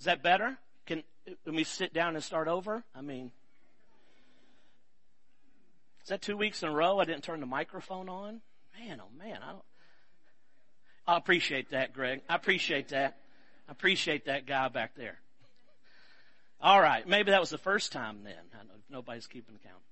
Is that better? Can we sit down and start over? Is that 2 weeks in a row I didn't turn the microphone on? Man, oh man, I appreciate that, Greg. I appreciate that. I appreciate that guy back there. All right, maybe that was the first time then. I know nobody's keeping count.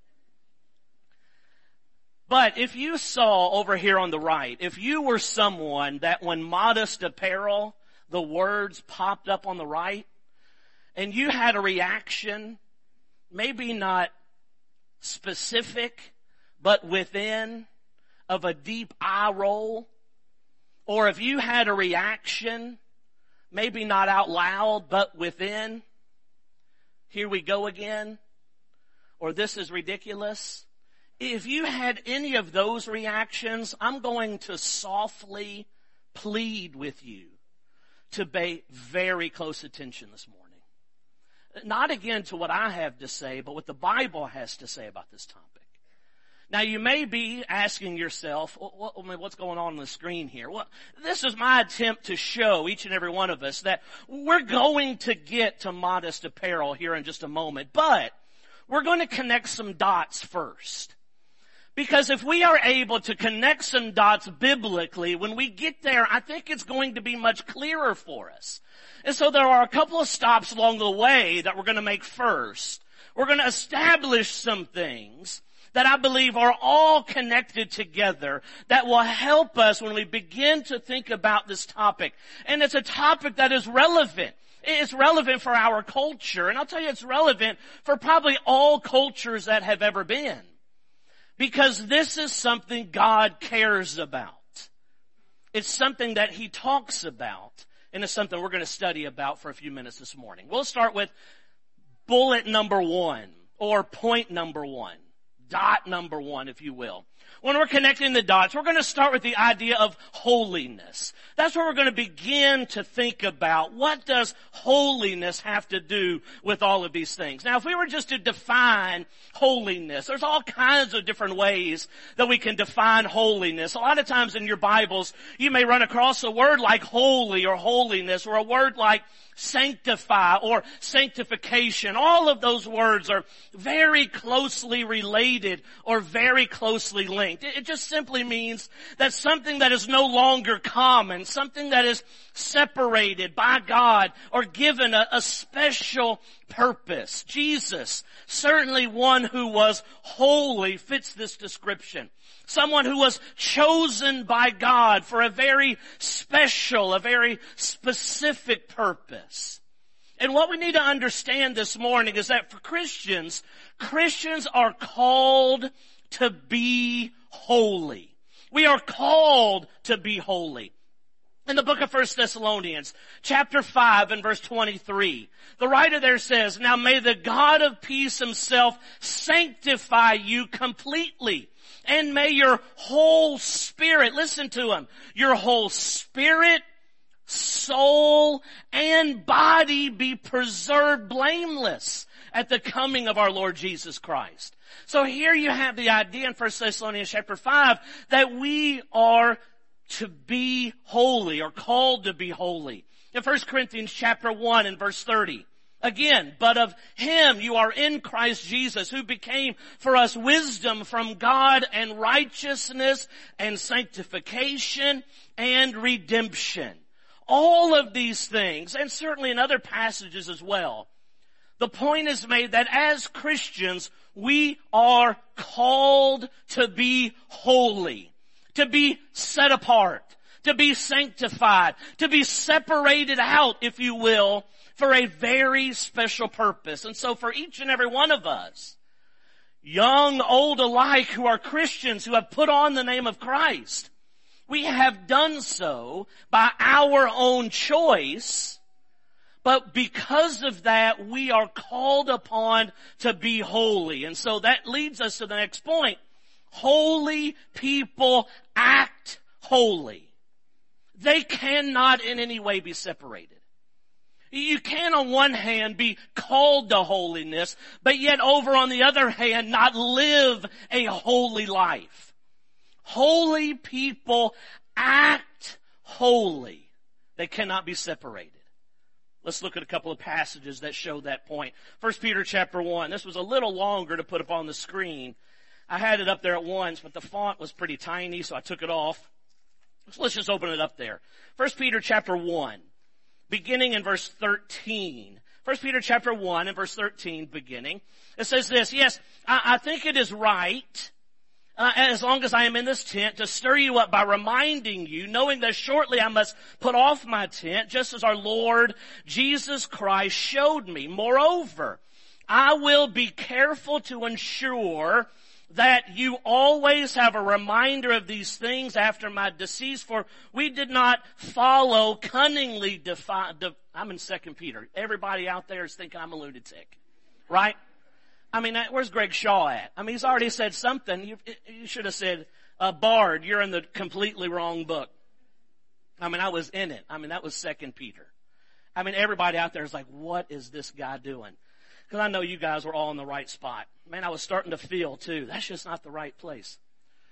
But if you saw over here on the right, if you were someone that when modest apparel, the words popped up on the right, and you had a reaction, maybe not specific, but within, of a deep eye roll, or if you had a reaction, maybe not out loud, but within, here we go again, or this is ridiculous. If you had any of those reactions, I'm going to softly plead with you to pay very close attention this morning. Not again to what I have to say, but what the Bible has to say about this topic. Now you may be asking yourself, what's going on the screen here? Well, this is my attempt to show each and every one of us that we're going to get to modest apparel here in just a moment, but we're going to connect some dots first. Because if we are able to connect some dots biblically, when we get there, I think it's going to be much clearer for us. And so there are a couple of stops along the way that we're going to make first. We're going to establish some things that I believe are all connected together that will help us when we begin to think about this topic. And it's a topic that is relevant. It's relevant for our culture. And I'll tell you, it's relevant for probably all cultures that have ever been. Because this is something God cares about. It's something that He talks about. And it's something we're going to study about for a few minutes this morning. We'll start with bullet number 1, or point number 1. Dot number 1, if you will. When we're connecting the dots, we're going to start with the idea of holiness. That's where we're going to begin to think about what does holiness have to do with all of these things. Now, if we were just to define holiness, there's all kinds of different ways that we can define holiness. A lot of times in your Bibles, you may run across a word like holy or holiness, or a word like sanctify or sanctification. All of those words are very closely related or very closely linked. It just simply means that something that is no longer common, something that is separated by God or given a special purpose. Jesus, certainly one who was holy, fits this description. Someone who was chosen by God for a very special, a very specific purpose. And what we need to understand this morning is that for Christians are called to be holy. We are called to be holy. In the book of 1 Thessalonians, chapter 5 and verse 23, the writer there says, "Now may the God of peace Himself sanctify you completely. And may your whole spirit," listen to him, "your whole spirit, soul, and body be preserved blameless at the coming of our Lord Jesus Christ." So here you have the idea in 1 Thessalonians chapter 5 that we are to be holy, or called to be holy. In 1 Corinthians chapter 1 and verse 30, again, "But of Him you are in Christ Jesus, who became for us wisdom from God and righteousness and sanctification and redemption." All of these things, and certainly in other passages as well, the point is made that as Christians, we are called to be holy, to be set apart, to be sanctified, to be separated out, if you will, for a very special purpose. And so for each and every one of us, young, old alike, who are Christians, who have put on the name of Christ, we have done so by our own choice, but because of that, we are called upon to be holy. And so that leads us to the next point. Holy people act holy. They cannot in any way be separated. You can on one hand be called to holiness, but yet over on the other hand not live a holy life. Holy people act holy. They cannot be separated. Let's look at a couple of passages that show that point. 1 Peter chapter 1. This was a little longer to put up on the screen. I had it up there at once, but the font was pretty tiny, so I took it off. So let's just open it up there. 1 Peter chapter 1, beginning in verse 13. 1 Peter chapter 1 and verse 13 beginning. It says this, yes, I think it is right, as long as I am in this tent, to stir you up by reminding you, knowing that shortly I must put off my tent, just as our Lord Jesus Christ showed me. Moreover, I will be careful to ensure that you always have a reminder of these things after my decease, for we did not follow cunningly I'm in 2 Peter. Everybody out there is thinking I'm a lunatic, right? I mean, where's Greg Shaw at? I mean, he's already said something. You should have said, Bard, you're in the completely wrong book. I mean, I was in it. I mean, that was 2 Peter. I mean, everybody out there is like, what is this guy doing? Because I know you guys were all in the right spot. Man, I was starting to feel too, that's just not the right place.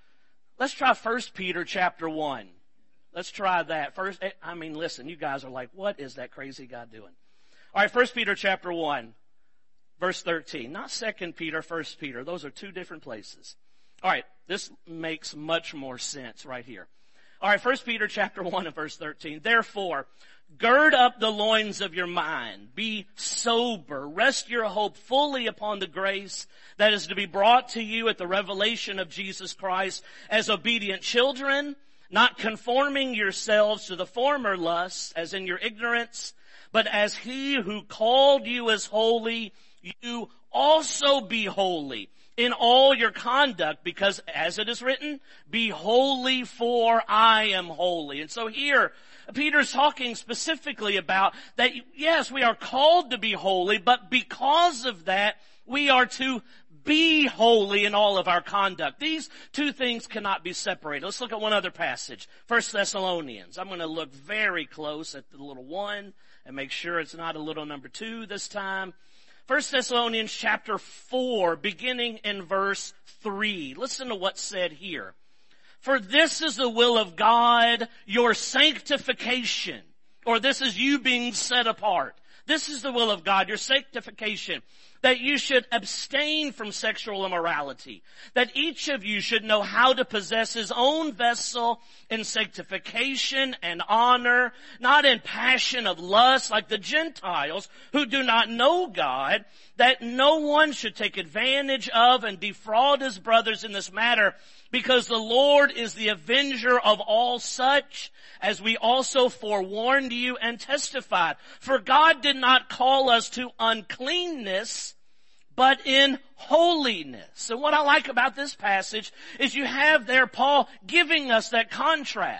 Let's try 1 Peter chapter 1. Let's try that. First, I mean, listen, you guys are like, what is that crazy guy doing? All right, 1 Peter chapter 1, verse 13. Not 2 Peter, 1 Peter. Those are two different places. All right, this makes much more sense right here. All right, 1 Peter chapter 1 and verse 13. Therefore, gird up the loins of your mind. Be sober. Rest your hope fully upon the grace that is to be brought to you at the revelation of Jesus Christ as obedient children, not conforming yourselves to the former lusts as in your ignorance, but as he who called you is holy, you also be holy in all your conduct, because as it is written, be holy for I am holy. And so here, Peter's talking specifically about that, yes, we are called to be holy, but because of that, we are to be holy in all of our conduct. These two things cannot be separated. Let's look at one other passage. 1 Thessalonians. I'm going to look very close at the little 1 and make sure it's not a little number 2 this time. 1 Thessalonians chapter 4, beginning in verse 3. Listen to what's said here. For this is the will of God, your sanctification. Or this is you being set apart. This is the will of God, your sanctification. That you should abstain from sexual immorality. That each of you should know how to possess his own vessel in sanctification and honor, not in passion of lust like the Gentiles who do not know God, that no one should take advantage of and defraud his brothers in this matter, because the Lord is the avenger of all such, as we also forewarned you and testified. For God did not call us to uncleanness, but in holiness. So what I like about this passage is you have there Paul giving us that contrast.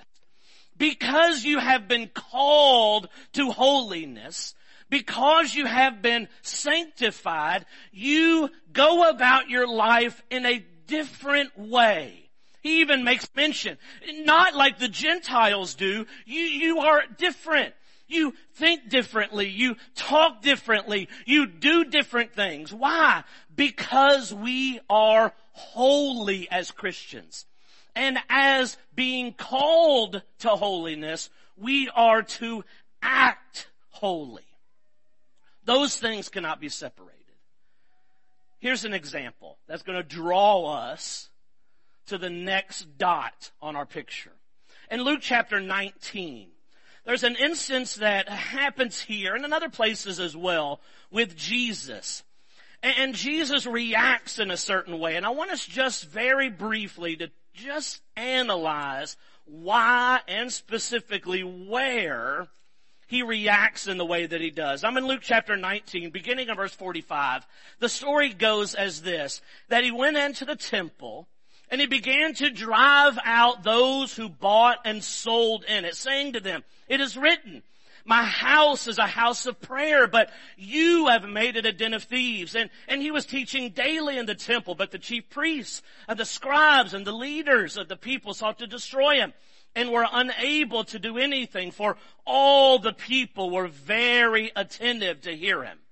Because you have been called to holiness, because you have been sanctified, you go about your life in a different way. He even makes mention, not like the Gentiles do, you are different. You think differently. You talk differently. You do different things. Why? Because we are holy as Christians. And as being called to holiness, we are to act holy. Those things cannot be separated. Here's an example that's going to draw us to the next dot on our picture. In Luke chapter 19, there's an instance that happens here and in other places as well with Jesus. And Jesus reacts in a certain way. And I want us just very briefly to just analyze why and specifically where he reacts in the way that he does. I'm in Luke chapter 19, beginning in verse 45. The story goes as this, that he went into the temple and he began to drive out those who bought and sold in it, saying to them, it is written, my house is a house of prayer, but you have made it a den of thieves. And he was teaching daily in the temple, but the chief priests and the scribes and the leaders of the people sought to destroy him and were unable to do anything, for all the people were very attentive to hear him.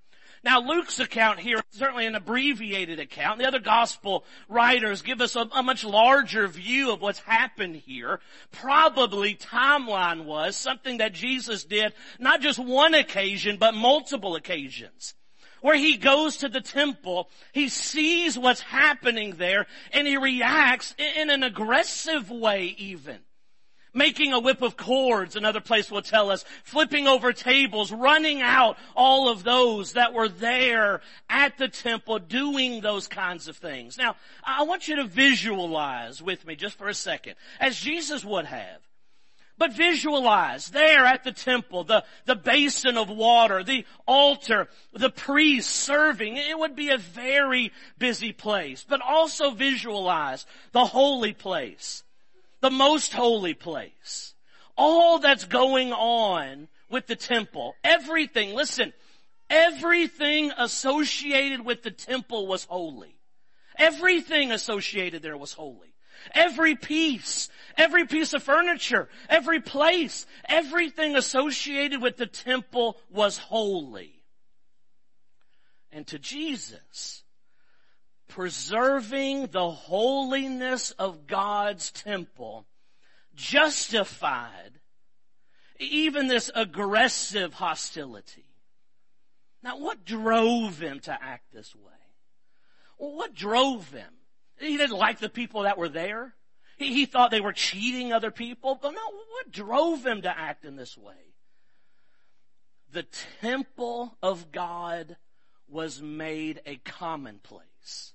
Now, Luke's account here is certainly an abbreviated account. The other gospel writers give us a much larger view of what's happened here. Probably timeline was something that Jesus did not just one occasion, but multiple occasions. Where he goes to the temple, he sees what's happening there, and he reacts in an aggressive way even. Making a whip of cords, another place will tell us, flipping over tables, running out all of those that were there at the temple doing those kinds of things. Now, I want you to visualize with me just for a second, as Jesus would have. But visualize there at the temple, the basin of water, the altar, the priest serving. It would be a very busy place. But also visualize the holy place. The most holy place. All that's going on with the temple. Everything, listen, everything associated with the temple was holy. Everything associated there was holy. Every piece of furniture, every place, everything associated with the temple was holy. And to Jesus, preserving the holiness of God's temple justified even this aggressive hostility. Now, what drove him to act this way? Well, what drove him? He didn't like the people that were there. He thought they were cheating other people. But no, what drove him to act in this way? The temple of God was made a commonplace.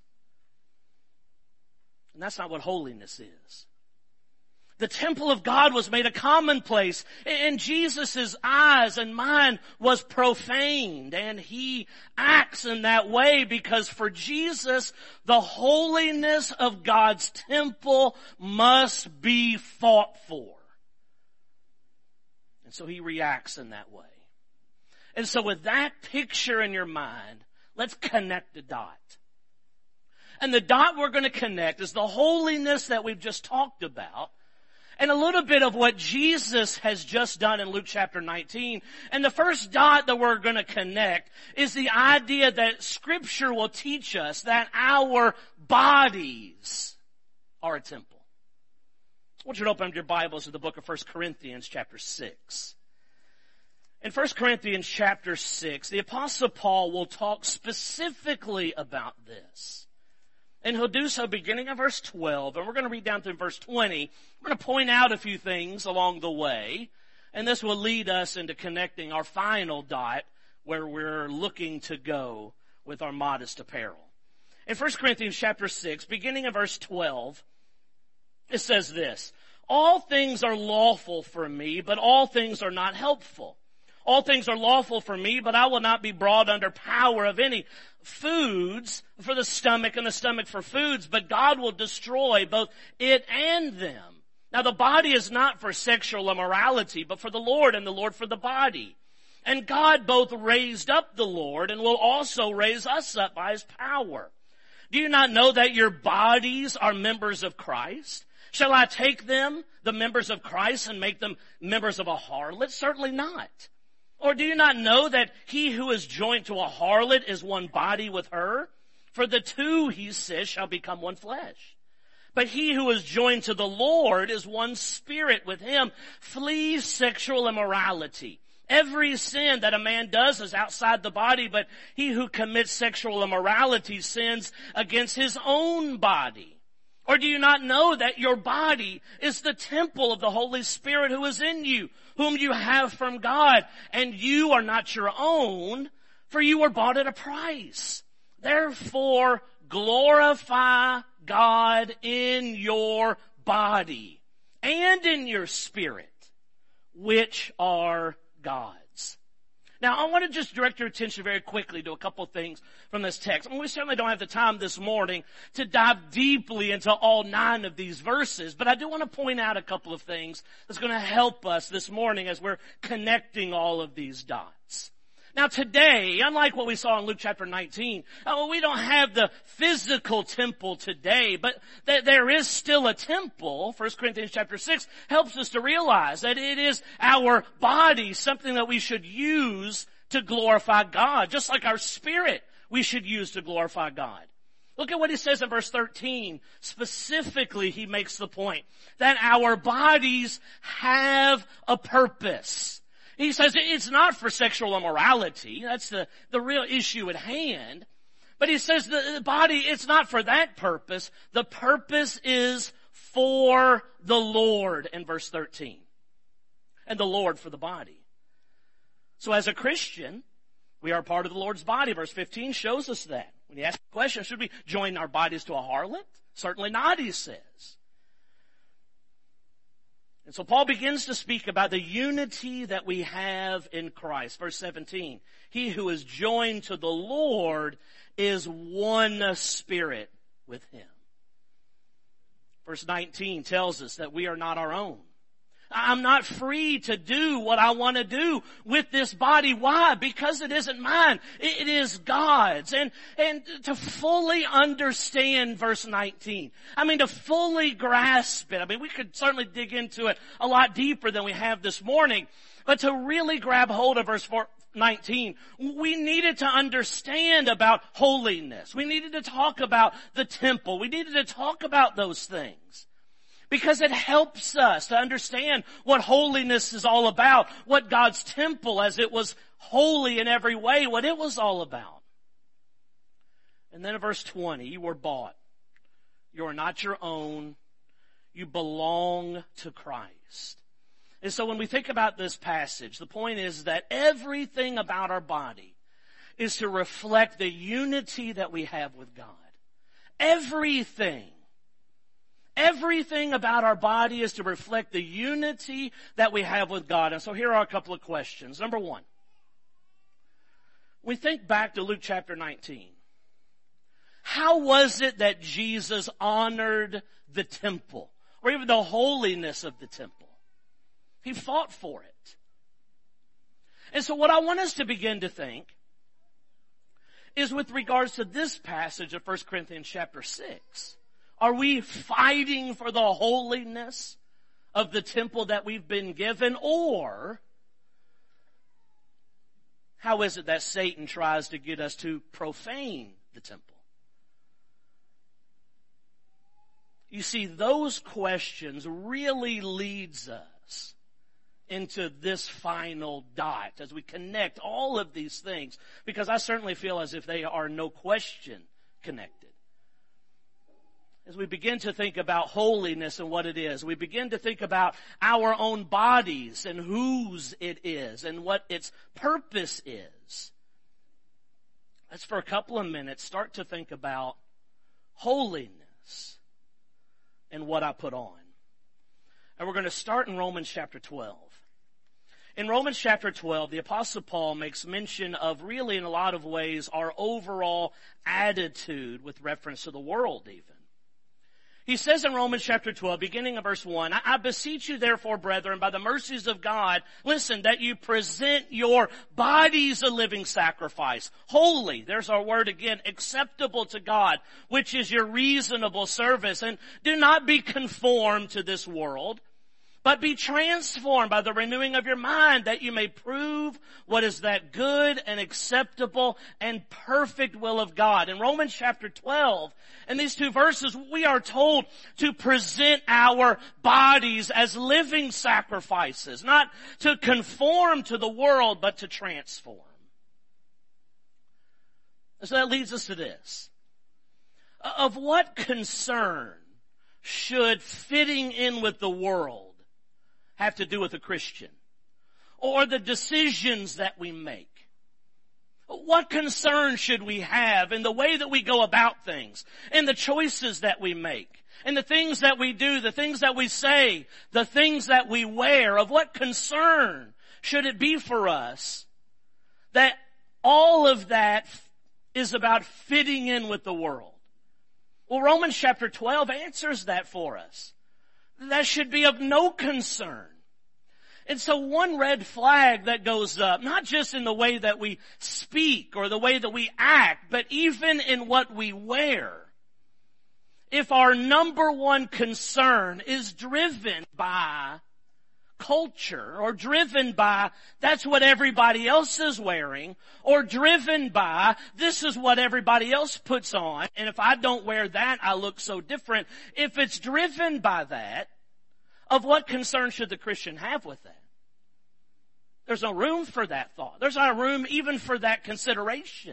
And that's not what holiness is. The temple of God was made a commonplace. In Jesus' eyes and mind was profaned. And he acts in that way because for Jesus, the holiness of God's temple must be fought for. And so he reacts in that way. And so with that picture in your mind, let's connect the dot. And the dot we're going to connect is the holiness that we've just talked about. And a little bit of what Jesus has just done in Luke chapter 19. And the first dot that we're going to connect is the idea that Scripture will teach us that our bodies are a temple. I want you to open up your Bibles to the book of 1 Corinthians chapter 6. In 1 Corinthians chapter 6, the Apostle Paul will talk specifically about this. And he'll do so beginning of verse 12, and we're going to read down through verse 20. We're going to point out a few things along the way, and this will lead us into connecting our final dot where we're looking to go with our modest apparel. In 1 Corinthians chapter 6, beginning of verse 12, it says this, "All things are lawful for me, but all things are not helpful. All things are lawful for me, but I will not be brought under power of any. Foods for the stomach and the stomach for foods, but God will destroy both it and them. Now the body is not for sexual immorality, but for the Lord, and the Lord for the body. And God both raised up the Lord and will also raise us up by his power. Do you not know that your bodies are members of Christ? Shall I take them, the members of Christ, and make them members of a harlot? Certainly not. Or do you not know that he who is joined to a harlot is one body with her? For the two, he says, shall become one flesh. But he who is joined to the Lord is one spirit with him. Flee sexual immorality. Every sin that a man does is outside the body, but he who commits sexual immorality sins against his own body. Or do you not know that your body is the temple of the Holy Spirit who is in you, whom you have from God, and you are not your own, for you were bought at a price. Therefore, glorify God in your body and in your spirit, which are God's." Now, I want to just direct your attention very quickly to a couple of things from this text. We certainly don't have the time this morning to dive deeply into all 9 of these verses, but I do want to point out a couple of things that's going to help us this morning as we're connecting all of these dots. Now today, unlike what we saw in Luke chapter 19, we don't have the physical temple today, but there is still a temple. 1 Corinthians chapter 6 helps us to realize that it is our body, something that we should use to glorify God, just like our spirit we should use to glorify God. Look at what he says in verse 13. Specifically, he makes the point that our bodies have a purpose. He says it's not for sexual immorality. That's the real issue at hand. But he says the body, it's not for that purpose. The purpose is for the Lord in verse 13. And the Lord for the body. So as a Christian, we are part of the Lord's body. Verse 15 shows us that. When you ask the question, should we join our bodies to a harlot? Certainly not, he says. And so Paul begins to speak about the unity that we have in Christ. Verse 17, he who is joined to the Lord is one spirit with him. Verse 19 tells us that we are not our own. I'm not free to do what I want to do with this body. Why? Because it isn't mine. It is God's. And to fully understand verse 19, to fully grasp it, we could certainly dig into it a lot deeper than we have this morning, but to really grab hold of verse 19, we needed to understand about holiness. We needed to talk about the temple. We needed to talk about those things. Because it helps us to understand what holiness is all about, what God's temple, as it was holy in every way, what it was all about. And then in verse 20, you were bought. You are not your own. You belong to Christ. And so when we think about this passage, the point is that everything about our body is to reflect the unity that we have with God. Everything. Everything about our body is to reflect the unity that we have with God. And so here are a couple of questions. Number one, we think back to Luke chapter 19. How was it that Jesus honored the temple, or even the holiness of the temple? He fought for it. And so what I want us to begin to think is with regards to this passage of 1 Corinthians chapter 6. Are we fighting for the holiness of the temple that we've been given? Or how is it that Satan tries to get us to profane the temple? You see, those questions really leads us into this final dot as we connect all of these things, because I certainly feel as if they are no question connected. As we begin to think about holiness and what it is, we begin to think about our own bodies and whose it is and what its purpose is. Let's for a couple of minutes start to think about holiness and what I put on. And we're going to start in Romans chapter 12. In Romans chapter 12, the Apostle Paul makes mention of really in a lot of ways our overall attitude with reference to the world even. He says in Romans chapter 12, beginning of verse 1, I beseech you therefore, brethren, by the mercies of God, listen, that you present your bodies a living sacrifice, holy, there's our word again, acceptable to God, which is your reasonable service. And do not be conformed to this world, but be transformed by the renewing of your mind, that you may prove what is that good and acceptable and perfect will of God. In Romans chapter 12, in these two verses, we are told to present our bodies as living sacrifices, not to conform to the world, but to transform. So that leads us to this. Of what concern should fitting in with the world have to do with a Christian, or the decisions that we make? What concern should we have in the way that we go about things, in the choices that we make, in the things that we do, the things that we say, the things that we wear? Of what concern should it be for us that all of that is about fitting in with the world? Well, Romans chapter 12 answers that for us. That should be of no concern. And so one red flag that goes up, not just in the way that we speak or the way that we act, but even in what we wear. If our number one concern is driven by culture, or driven by that's what everybody else is wearing, or driven by this is what everybody else puts on, and if I don't wear that, I look so different. If it's driven by that, of what concern should the Christian have with that? There's no room for that thought. There's not room even for that consideration.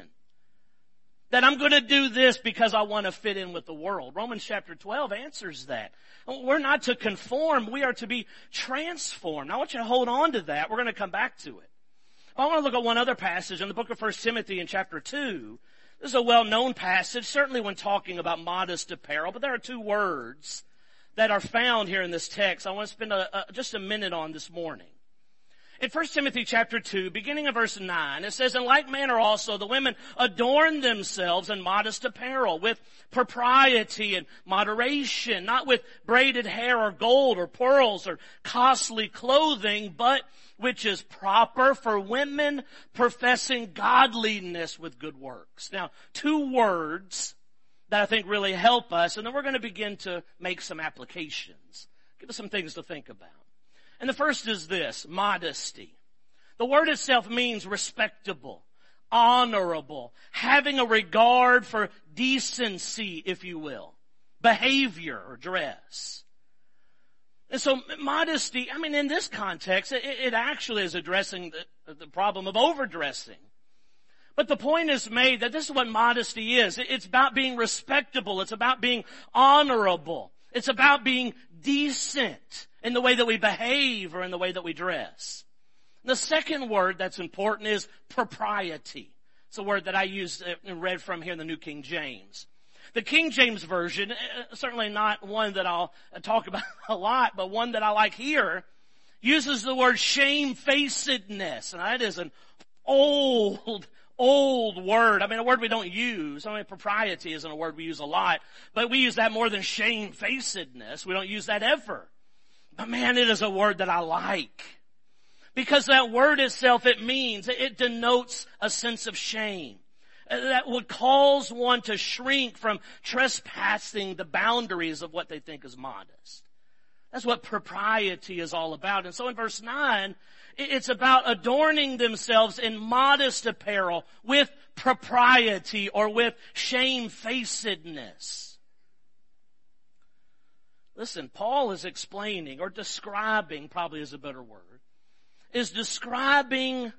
That I'm going to do this because I want to fit in with the world. Romans chapter 12 answers that. We're not to conform. We are to be transformed. I want you to hold on to that. We're going to come back to it. I want to look at one other passage in the book of 1 Timothy in chapter 2. This is a well-known passage, certainly when talking about modest apparel, but there are two words that are found here in this text I want to spend just a minute on this morning. In 1 Timothy chapter 2, beginning of verse 9, it says, "In like manner also the women adorn themselves in modest apparel, with propriety and moderation, not with braided hair or gold or pearls or costly clothing, but which is proper for women professing godliness with good works." Now, two words that I think really help us, and then we're going to begin to make some applications. Give us some things to think about. And the first is this, modesty. The word itself means respectable, honorable, having a regard for decency, if you will, behavior or dress. And so modesty, I mean, in this context, it actually is addressing the problem of overdressing. But the point is made that this is what modesty is. It's about being respectable. It's about being honorable. It's about being decent in the way that we behave or in the way that we dress. The second word that's important is propriety. It's a word that I used and read from here in the New King James. The King James Version, certainly not one that I'll talk about a lot, but one that I like here, uses the word shamefacedness. And that is an old word. I mean, a word we don't use. I mean, propriety isn't a word we use a lot, but we use that more than shamefacedness. We don't use that ever. But man, it is a word that I like. Because that word itself, it denotes a sense of shame. That would cause one to shrink from trespassing the boundaries of what they think is modest. That's what propriety is all about. And so in verse 9, it's about adorning themselves in modest apparel with propriety or with shamefacedness. Listen, Paul is explaining or describing, probably is a better word, is describing,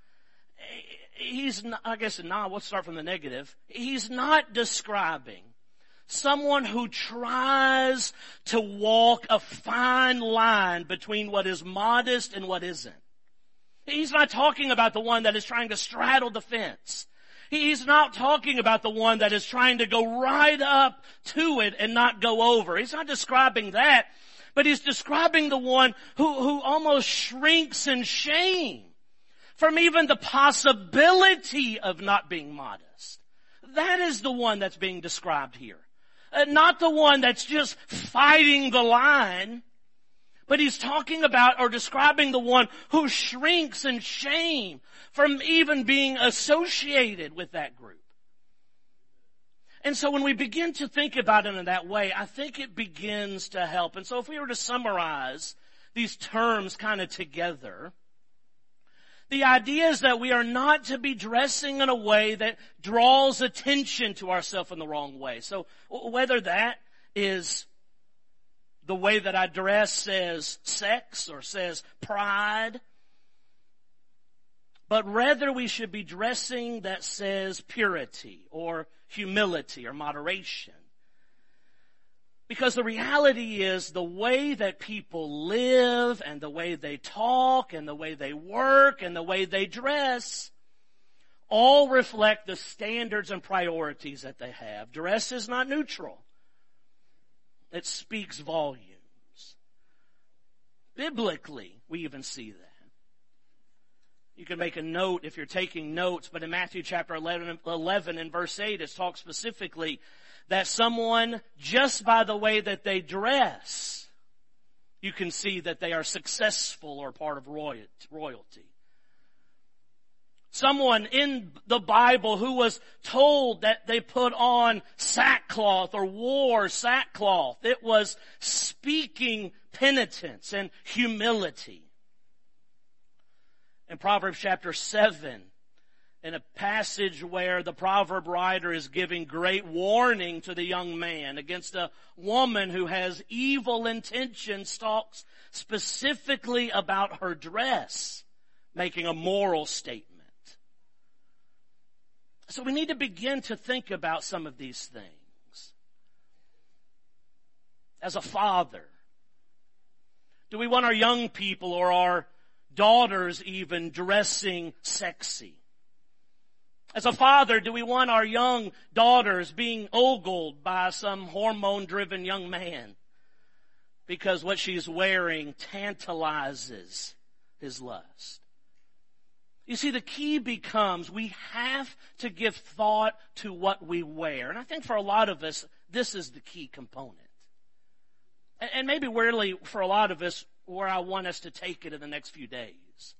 let's start from the negative. He's not describing someone who tries to walk a fine line between what is modest and what isn't. He's not talking about the one that is trying to straddle the fence. He's not talking about the one that is trying to go right up to it and not go over. He's not describing that, but he's describing the one who almost shrinks in shame from even the possibility of not being modest. That is the one that's being described here. Not the one that's just fighting the line, but he's talking about or describing the one who shrinks in shame from even being associated with that group. And so when we begin to think about it in that way, I think it begins to help. And so if we were to summarize these terms kind of together, the idea is that we are not to be dressing in a way that draws attention to ourselves in the wrong way. So whether that is the way that I dress says sex or says pride, but rather we should be dressing that says purity or humility or moderation. Because the reality is the way that people live and the way they talk and the way they work and the way they dress all reflect the standards and priorities that they have. Dress is not neutral. It speaks volumes. Biblically, we even see that. You can make a note if you're taking notes, but in Matthew chapter 11 and verse 8, it talks specifically that someone, just by the way that they dress, you can see that they are successful or part of royalty. Someone in the Bible who was told that they put on sackcloth or wore sackcloth, it was speaking penitence and humility. In Proverbs chapter 7, in a passage where the proverb writer is giving great warning to the young man against a woman who has evil intentions, talks specifically about her dress, making a moral statement. So we need to begin to think about some of these things. As a father, do we want our young people or our daughters even dressing sexy? As a father, do we want our young daughters being ogled by some hormone-driven young man because what she's wearing tantalizes his lust? You see, the key becomes we have to give thought to what we wear. And I think for a lot of us, this is the key component. And maybe really for a lot of us, where I want us to take it in the next few days.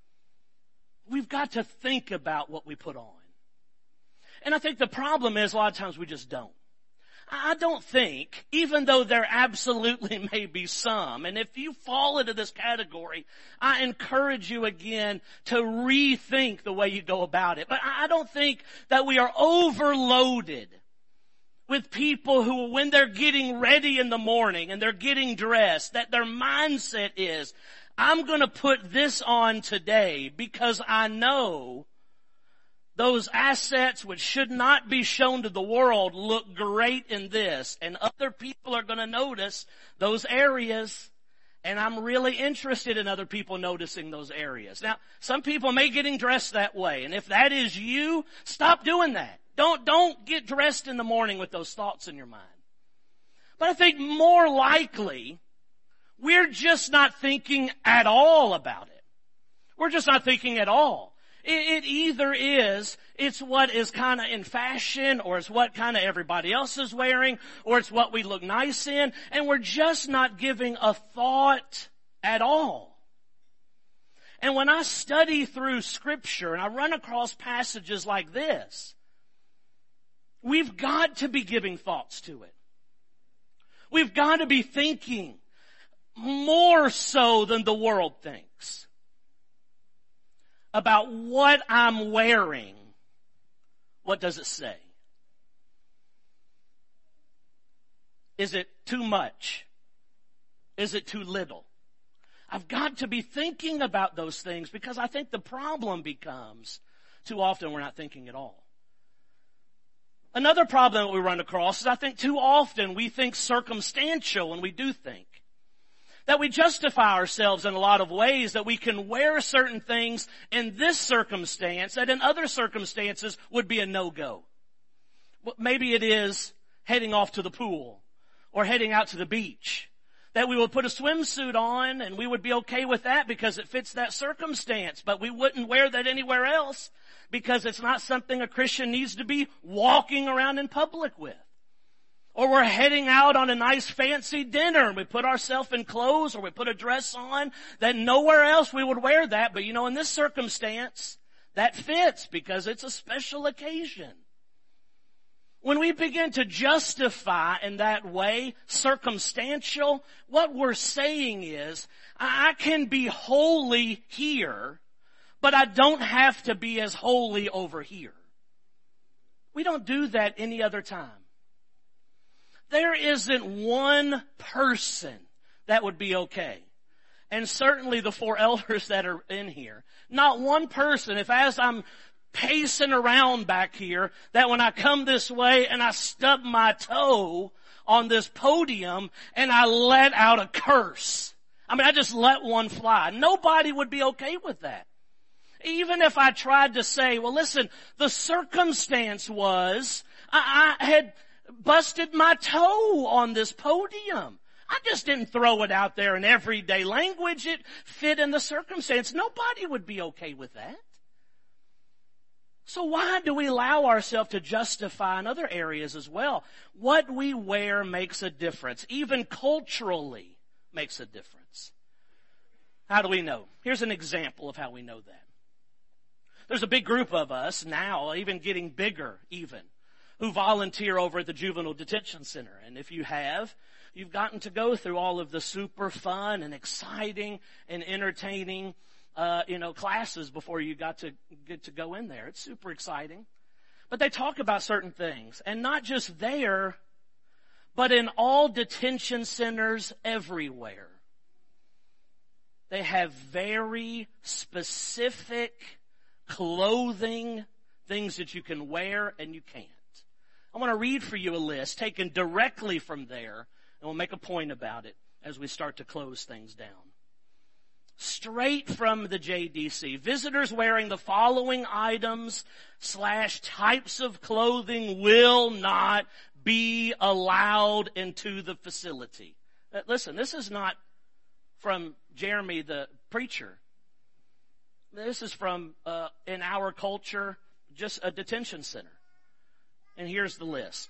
We've got to think about what we put on. And I think the problem is a lot of times we just don't. I don't think, even though there absolutely may be some, and if you fall into this category, I encourage you again to rethink the way you go about it. But I don't think that we are overloaded with people who, when they're getting ready in the morning and they're getting dressed, that their mindset is, I'm going to put this on today because I know those assets which should not be shown to the world look great in this, and other people are going to notice those areas, and I'm really interested in other people noticing those areas. Now, some people may getting dressed that way, and if that is you, stop doing that. Don't get dressed in the morning with those thoughts in your mind. But I think more likely, we're just not thinking at all about it. We're just not thinking at all. It either is, it's what is kind of in fashion, or it's what kind of everybody else is wearing, or it's what we look nice in, and we're just not giving a thought at all. And when I study through Scripture and I run across passages like this, we've got to be giving thoughts to it. We've got to be thinking more so than the world thinks about what I'm wearing. What does it say? Is it too much? Is it too little? I've got to be thinking about those things, because I think the problem becomes too often we're not thinking at all. Another problem that we run across is I think too often we think circumstantial when we do think. That we justify ourselves in a lot of ways, that we can wear certain things in this circumstance that in other circumstances would be a no-go. Maybe it is heading off to the pool or heading out to the beach. That we would put a swimsuit on and we would be okay with that because it fits that circumstance, but we wouldn't wear that anywhere else because it's not something a Christian needs to be walking around in public with. Or we're heading out on a nice fancy dinner and we put ourselves in clothes, or we put a dress on that nowhere else we would wear that. But in this circumstance, that fits because it's a special occasion. When we begin to justify in that way, circumstantial, what we're saying is, I can be holy here, but I don't have to be as holy over here. We don't do that any other time. There isn't one person that would be okay. And certainly the four elders that are in here. Not one person, if as I'm pacing around back here, that when I come this way and I stub my toe on this podium and I let out a curse. I just let one fly. Nobody would be okay with that. Even if I tried to say, well, listen, the circumstance was I had busted my toe on this podium. I just didn't throw it out there in everyday language. It fit in the circumstance. Nobody would be okay with that. So why do we allow ourselves to justify in other areas as well? What we wear makes a difference. Even culturally makes a difference. How do we know? Here's an example of how we know that. There's a big group of us now, even getting bigger even, who volunteer over at the Juvenile Detention Center. And if you have, you've gotten to go through all of the super fun and exciting and entertaining, classes before you get to go in there. It's super exciting. But they talk about certain things, and not just there, but in all detention centers everywhere. They have very specific clothing, things that you can wear and you can't. I want to read for you a list taken directly from there, and we'll make a point about it as we start to close things down. Straight from the JDC. Visitors wearing the following items / types of clothing will not be allowed into the facility. Listen, this is not from Jeremy the preacher. This is from, in our culture, just a detention center. And here's the list.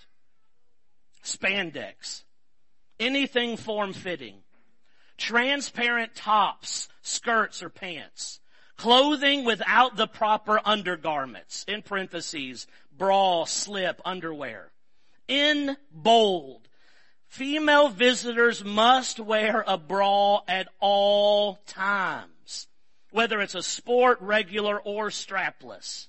Spandex. Anything form-fitting. Transparent tops, skirts, or pants. Clothing without the proper undergarments. In parentheses, bra, slip, underwear. In bold, female visitors must wear a bra at all times, whether it's a sport, regular, or strapless.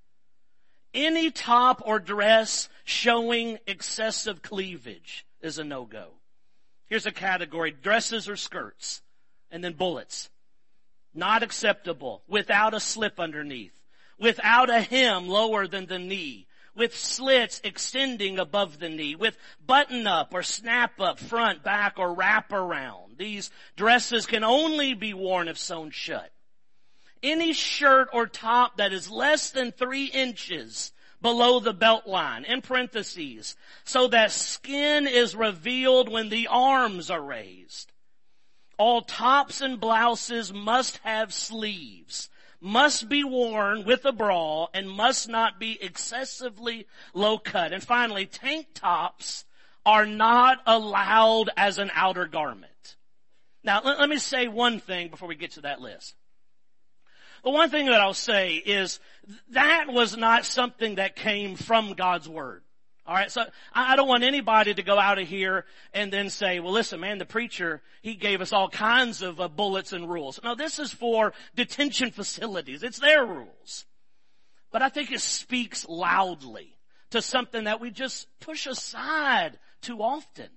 Any top or dress showing excessive cleavage is a no-go. Here's a category: dresses or skirts, and then bullets. Not acceptable. Without a slip underneath. Without a hem lower than the knee. With slits extending above the knee. With button-up or snap-up, front, back, or wrap-around. These dresses can only be worn if sewn shut. Any shirt or top that is less than 3 inches below the belt line, in parentheses, so that skin is revealed when the arms are raised. All tops and blouses must have sleeves, must be worn with a bra, and must not be excessively low cut. And finally, tank tops are not allowed as an outer garment. Now, let me say one thing before we get to that list. The one thing that I'll say is that was not something that came from God's Word. All right, so I don't want anybody to go out of here and then say, well, listen, man, the preacher, he gave us all kinds of bullets and rules. No, this is for detention facilities. It's their rules. But I think it speaks loudly to something that we just push aside too often.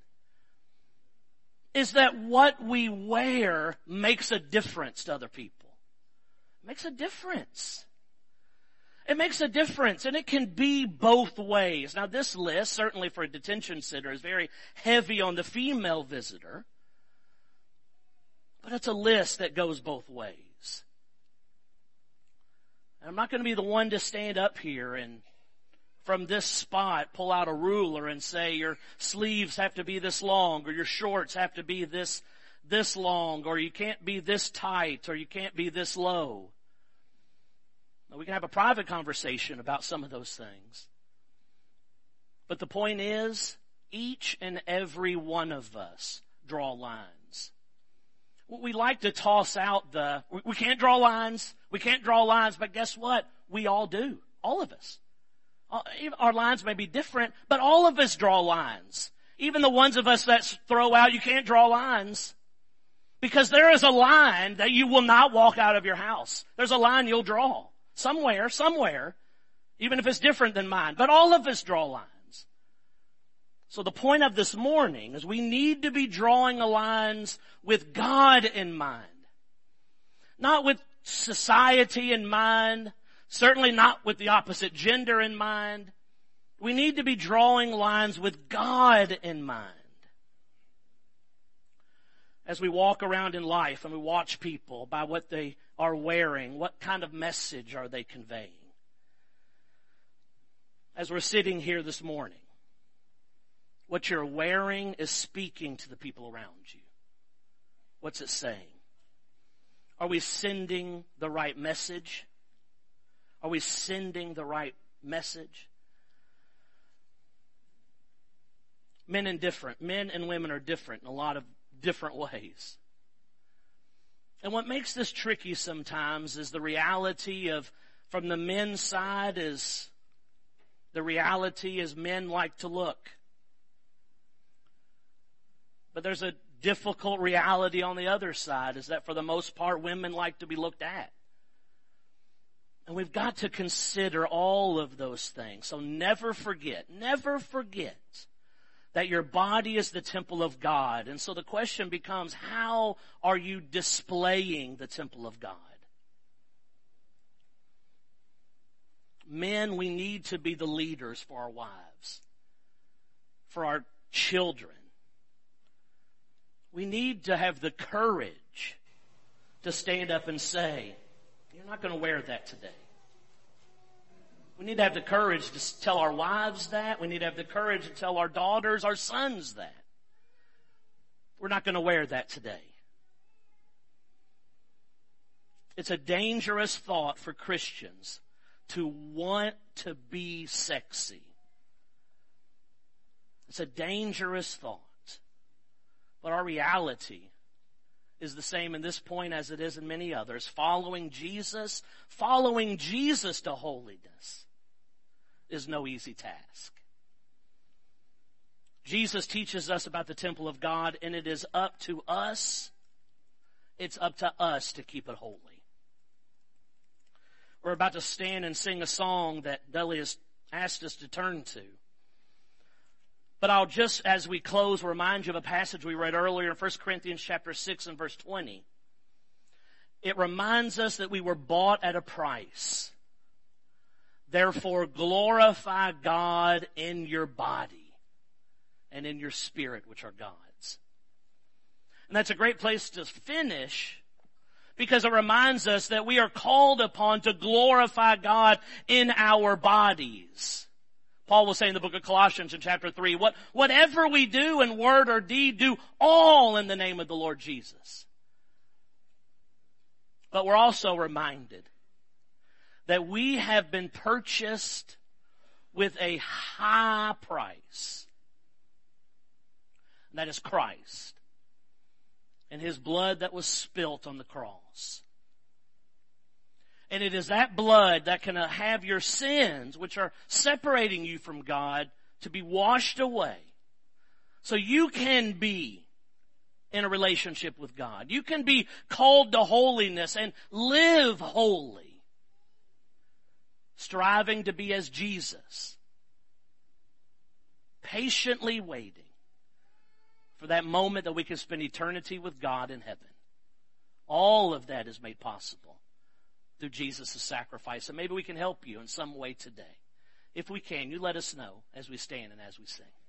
Is that what we wear makes a difference to other people. It makes a difference. It makes a difference, and it can be both ways. Now, this list, certainly for a detention center, is very heavy on the female visitor, but it's a list that goes both ways. And I'm not going to be the one to stand up here and from this spot pull out a ruler and say your sleeves have to be this long, or your shorts have to be this long, or you can't be this tight, or you can't be this low. Now, we can have a private conversation about some of those things. But the point is, each and every one of us draw lines. We like to toss out we can't draw lines, but guess what? We all do. All of us. Our lines may be different, but all of us draw lines. Even the ones of us that throw out, you can't draw lines. Because there is a line that you will not walk out of your house. There's a line you'll draw. Somewhere, even if it's different than mine. But all of us draw lines. So the point of this morning is we need to be drawing lines with God in mind. Not with society in mind. Certainly not with the opposite gender in mind. We need to be drawing lines with God in mind. As we walk around in life and we watch people by what they are wearing, what kind of message are they conveying? As we're sitting here this morning, what you're wearing is speaking to the people around you. What's it saying? Are we sending the right message? Are we sending the right message? Men and women are different in a lot of different ways. And what makes this tricky sometimes is the reality of, from the men's side, is the reality is men like to look. But there's a difficult reality on the other side, is that for the most part, women like to be looked at. And we've got to consider all of those things. So never forget that your body is the temple of God. And so the question becomes, how are you displaying the temple of God? Men, we need to be the leaders for our wives, for our children. We need to have the courage to stand up and say, you're not going to wear that today. We need to have the courage to tell our wives that. We need to have the courage to tell our daughters, our sons that. We're not going to wear that today. It's a dangerous thought for Christians to want to be sexy. It's a dangerous thought. But our reality is the same in this point as it is in many others. Following Jesus to holiness is no easy task. Jesus teaches us about the temple of God, and it is up to us. It's up to us to keep it holy. We're about to stand and sing a song that Dudley has asked us to turn to. But I'll just, as we close, remind you of a passage we read earlier in 1 Corinthians chapter 6 and verse 20. It reminds us that we were bought at a price. Therefore, glorify God in your body and in your spirit, which are God's. And that's a great place to finish, because it reminds us that we are called upon to glorify God in our bodies. Paul will say in the book of Colossians in chapter 3, whatever we do in word or deed, do all in the name of the Lord Jesus. But we're also reminded that we have been purchased with a high price. And that is Christ and His blood that was spilt on the cross. And it is that blood that can have your sins, which are separating you from God, to be washed away. So you can be in a relationship with God. You can be called to holiness and live holy, striving to be as Jesus, patiently waiting for that moment that we can spend eternity with God in heaven. All of that is made possible through Jesus' sacrifice. And maybe we can help you in some way today. If we can, you let us know as we stand and as we sing.